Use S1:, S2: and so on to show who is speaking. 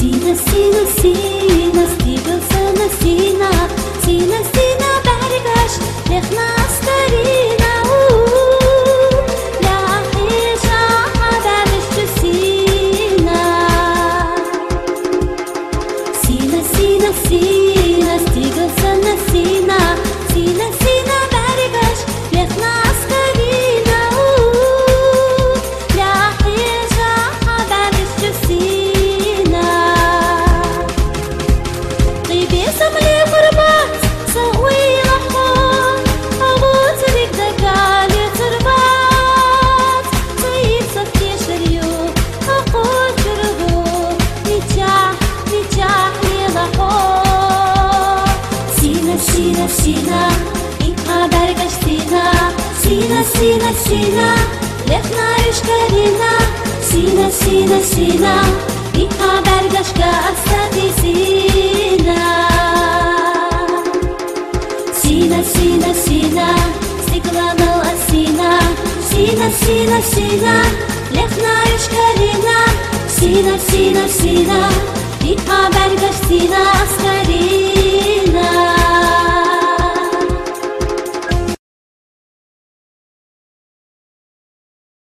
S1: سينا سينا سينا ستيغل سنة سينا سينا سينا برگش لخنا استرينا لا حيشا حبابش سينا سينا سينا سينا ستيغل سنة سينا سينا سينا برگش لخنا استرينا لا حيشا حبابش سينا غيبي سملي قربات سوي لحظات أغوص لك دقالي خربات طيب صفي شريو أقول جربو نجاح نجاح للحظات سينا سينا سينا إنها برگش سينا سينا سينا سينا لخنا يشكرينا سينا سينا سينا إنها برگش كأستدي سينا سينا سينا سينا استقلال السينا سينا سينا سينا لخنا يشكرينا سينا سينا سينا إنها برگش سينا أسكرينا